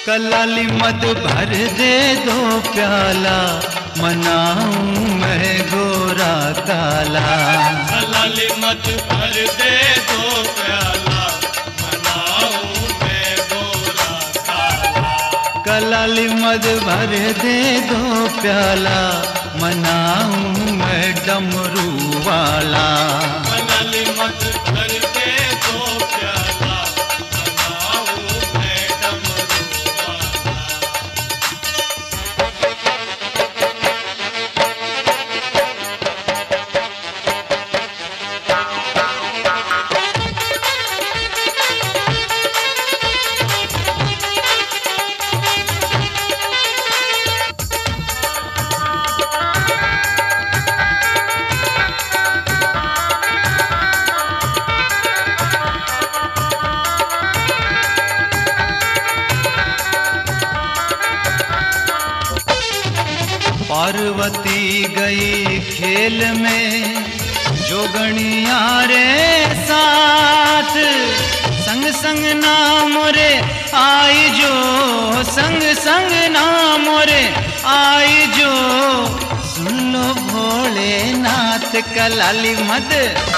कलाली मद भर दे दो प्याला, मनाऊं मैं गोरा काला। कलाली मद भर दे दो प्याला, मनाऊं मैं गोरा काला। कलाली मद भर दे दो प्याला, मनाऊं मैं डमरू वाला। कलाली मद भर दे दो प्याला, मनाऊं मैं डमरू वाला। पार्वती गई खेल में जोगणिया रे साथ, संग संग नाम रे आई जो, संग संग नाम रे आई जो। सुन लो भोलेनाथ कलाली मद,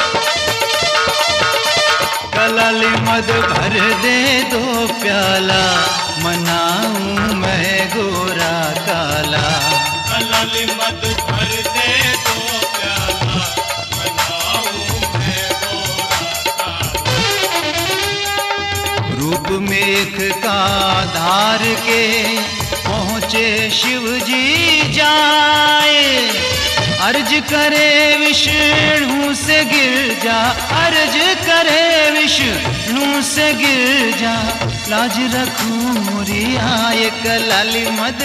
कलाली मद भर दे दो प्याला, मनाऊं मैं गोरा काला। कलाली मद भर दे दो प्याला, मनाऊं मैं गोरा काला। रूप मेघ का धार के पहुँचे शिव जी जाए, अर्ज करे विष्णु से गिर जा, अर्ज करे विष्णु से गिर जा। लाज रखूं मोरी आए कलाली मद,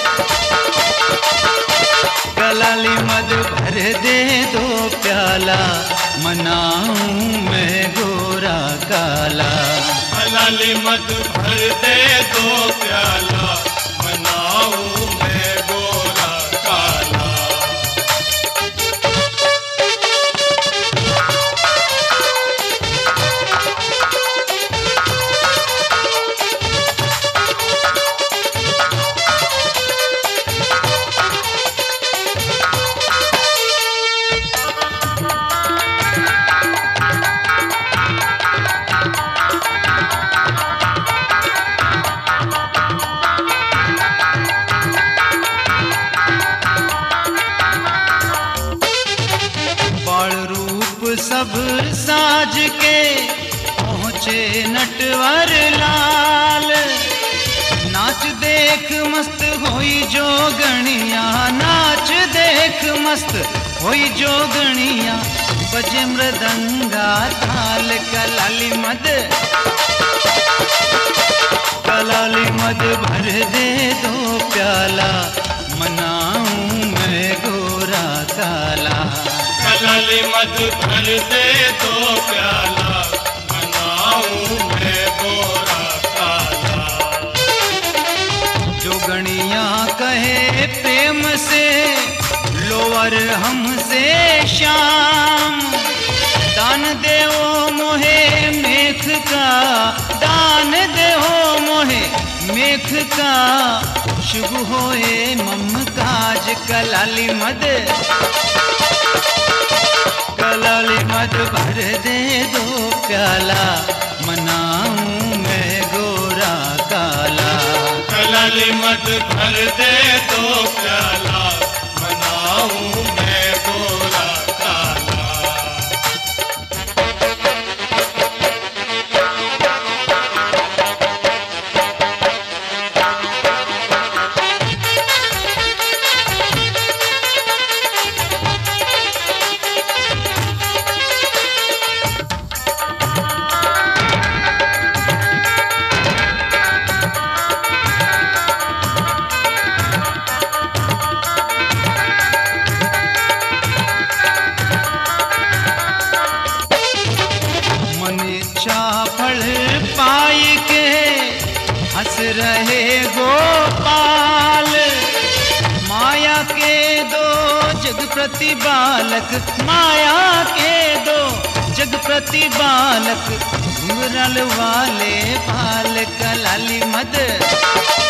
कलाली मद भर दे दो प्याला, मनाऊं मैं गोरा काला। कलाली मद भर दे दो प्याला, मनाऊं मैं गोरा काला। सब साज के पहुँचे नटवर लाल, नाच देख मस्त होई जोगणिया, नाच देख मस्त होई जोगणिया। बजे मृदंगा ताल कलाली मद, कलाली मद भर दे दो प्याला, मनाऊं मैं गोरा काला। कलाली मद भर दे दो प्याला, मनाऊं मैं गोरा काला। जोगणिया कहे प्रेम से लोअर हमसे श्याम, दान देओ मोहे मेघ का, दान देओ मोहे मेघ का। शुभ होए मम काज कलाली मद, कलाली मद भर दे दो प्याला, मनाऊं मैं गोरा काला। कलाली मद भर दे दो प्याला, मनाऊं मैं गोरा काला। हंस रहे गोपाल, माया के दो जग प्रतिबालक, माया के दो जग प्रतिबालक। घुंघराल वाले बाल कलाली मद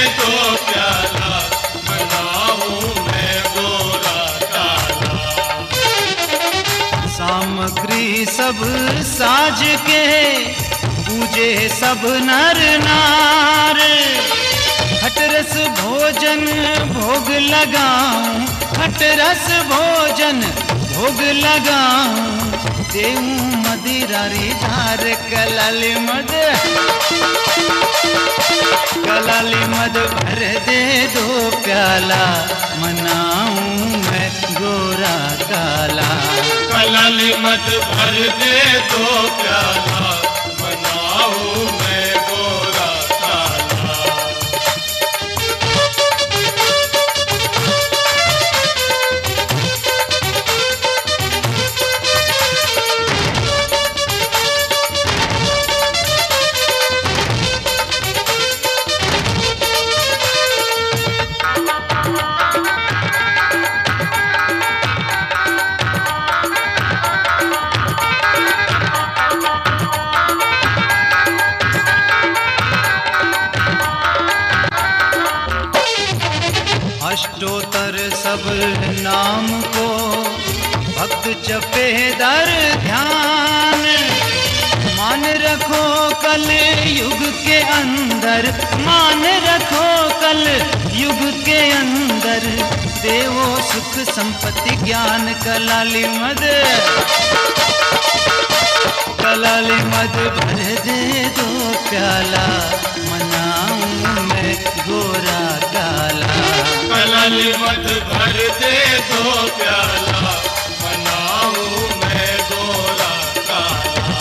दो प्याला, मनाऊं मैं गोरा काला। सामग्री सब साज के पूजे सब नर नार, खटरस भोजन भोग लगाऊं, खटरस भोजन भोग लगाऊं, देऊं मदिरा री धार कलाली मद, कलाली मद भर दे दो प्याला, मनाऊं मैं गोरा काला। कलाली मत भर दे दो प्याला, मनाऊं मैं गोरा काला। अष्टोत्तर सब नाम को भक्त जपे दर ध्यान, मान रखो कल युग के अंदर, मान रखो कल युग के अंदर, देवो सुख संपत्ति ज्ञान कलाली मद, कलाली मद भर दे दो प्याला, मनाऊं मैं गोरा काला। कलाली मत भर दे दो प्याला, मनाऊं मैं गोरा काला।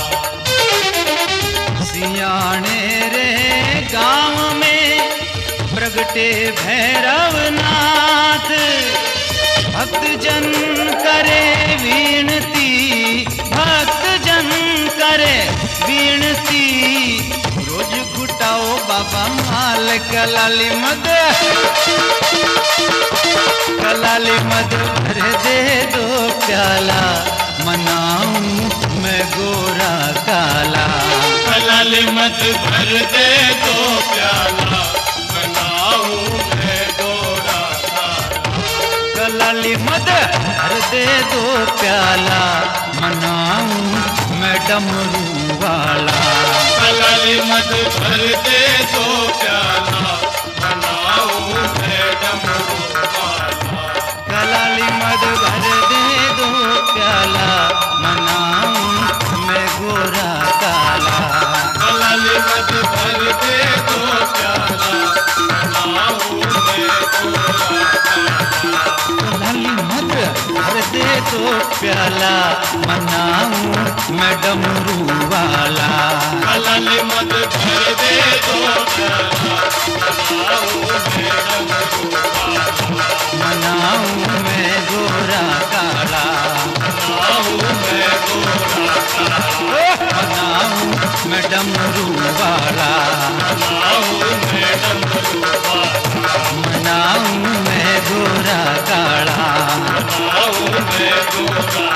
सियाने रे गांव में प्रगटे भैरवनाथ, भक्त जन करे विनती, भक्त जन करे विनती, रोज घुटाओ बाबा माल कलाली मद, कलाली मद भर दे दो प्याला, मनाऊं मैं गोरा काला। कलाली मत भर दे दो प्याला, मनाऊं मैं गोरा काला। कलाली मद भर दे दो प्याला, मनाऊं मैं डमरू वाला। कलाली मत भर दे दो प्याला, मनाऊं मैं डमरू वाला। कलाली मद भर दे दो प्याला, मनाऊं मैं गोरा काला। कलाली मत भर दे दो प्याला, मनाऊं मैं गोरा काला। कलाली मद भर दे दो प्याला, मनाऊं मैं डमरू वाला। कलाली मत भर दे दो प्याला, मनाऊं मैं डमरू वाला। मनाऊं मैं गोरा काला, मनाऊं मैं गोरा काला। मनाऊं मैं डमरू वाला, मनाऊं मैं डमरू वाला। मनाऊं मैं गोरा काला। मनाऊं मैं गोरा